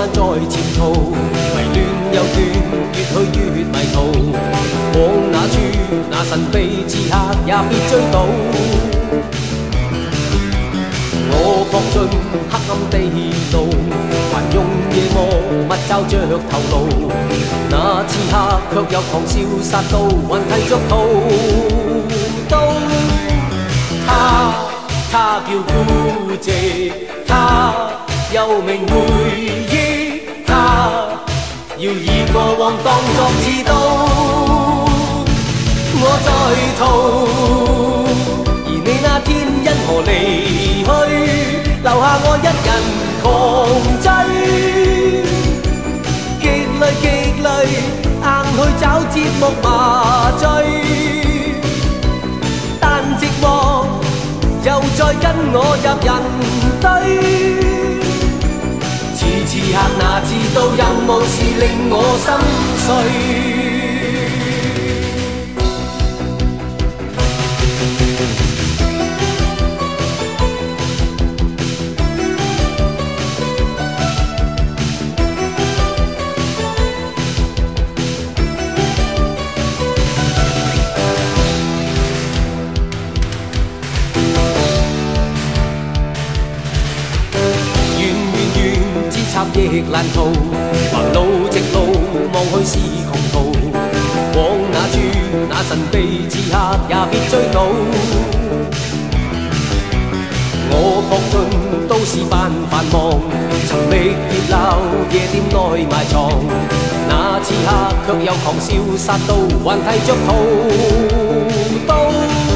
眼在潜逃，迷亂又亂，越去越迷途。往那處那神秘刺客也別追到。我撲進黑暗地牢，還用夜幕密罩着頭顱。那刺客卻有狂笑殺到魂體逐途。他叫孤寂，他又名回憶，他要以過往當作刺刀。我在逃，而你那天因何離去，留下我一人狂追。極累極累，硬去找節目麻醉，但寂寞又再跟我入人堆。此刻哪知道任務是令我心碎。亦難逃，橫路直路望去是窮途。往那處那神秘刺客也別追到。我撲進都市般繁忙，尋覓熱鬧夜店內埋藏。那刺客卻有狂笑殺到還剃着屠刀。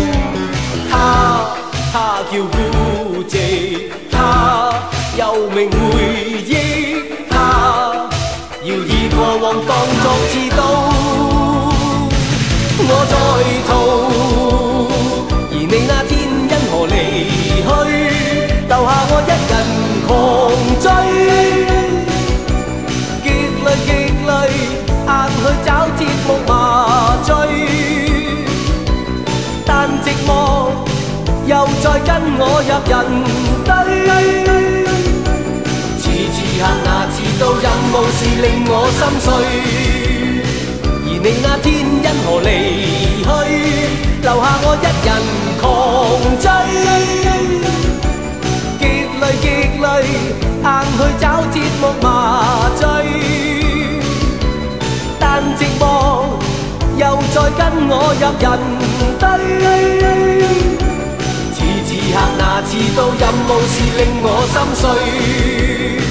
他叫孤寂，他又名回憶。要以過往當作刺刀。我在逃，而你那天因何離去，留下我一人狂追。極累極累，硬去找節目麻醉，但寂寞又再跟我入人堆。此刻哪知道任務是令我心碎，而你那天因何離去，留下我一人狂追。極累極累，硬去找節目麻醉，但寂寞又再跟我入人堆。此刻哪知道任務是令我心碎，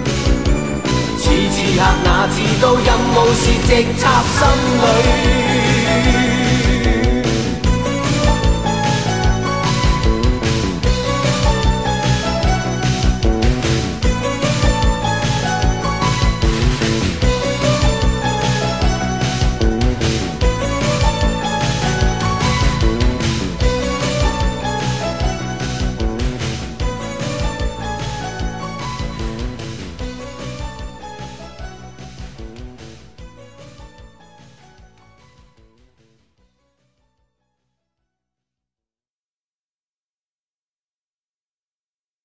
此刻哪知道任務是直插心裏。